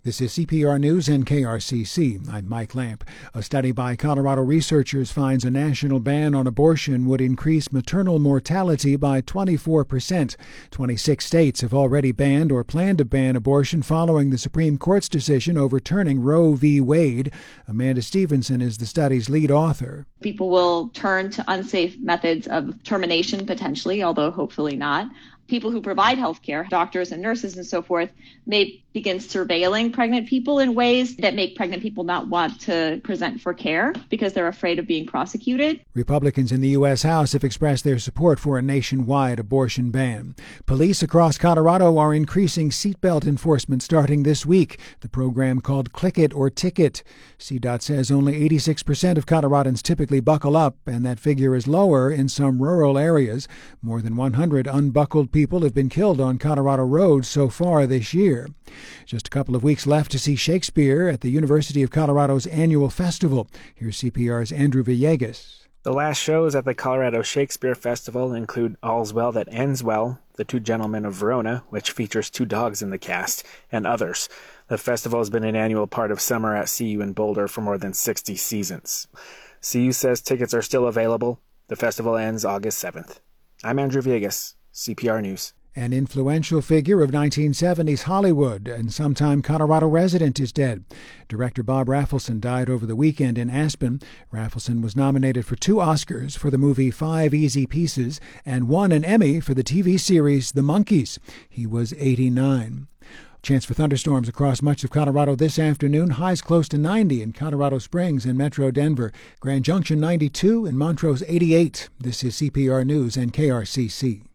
This is CPR News and KRCC. I'm Mike Lamp. A study by Colorado researchers finds a national ban on abortion would increase maternal mortality by 24%. 26 states have already banned or plan to ban abortion following the Supreme Court's decision overturning Roe v. Wade. Amanda Stevenson is the study's lead author. People will turn to unsafe methods of termination potentially, although hopefully not. People who provide health care, doctors and nurses and so forth, may begin surveilling pregnant people in ways that make pregnant people not want to present for care because they're afraid of being prosecuted. Republicans in the U.S. House have expressed their support for a nationwide abortion ban. Police across Colorado are increasing seatbelt enforcement starting this week, the program called Click It or Ticket. CDOT says only 86% of Coloradans typically buckle up, and that figure is lower in some rural areas. More than 100 unbuckled people have been killed on Colorado roads so far this year. Just a couple of weeks left to see Shakespeare at the University of Colorado's annual festival. Here's CPR's Andrew Villegas. The last shows at the Colorado Shakespeare Festival include All's Well That Ends Well, The Two Gentlemen of Verona, which features 2 dogs in the cast, and others. The festival has been an annual part of summer at CU in Boulder for more than 60 seasons. CU says tickets are still available. The festival ends August 7th. I'm Andrew Villegas, CPR News. An influential figure of 1970s Hollywood and sometime Colorado resident is dead. Director Bob Rafelson died over the weekend in Aspen. Rafelson was nominated for 2 Oscars for the movie 5 Easy Pieces and won an Emmy for the TV series The Monkees. He was 89. Chance for thunderstorms across much of Colorado this afternoon. Highs close to 90 in Colorado Springs and Metro Denver. Grand Junction 92 and Montrose 88. This is CPR News and KRCC.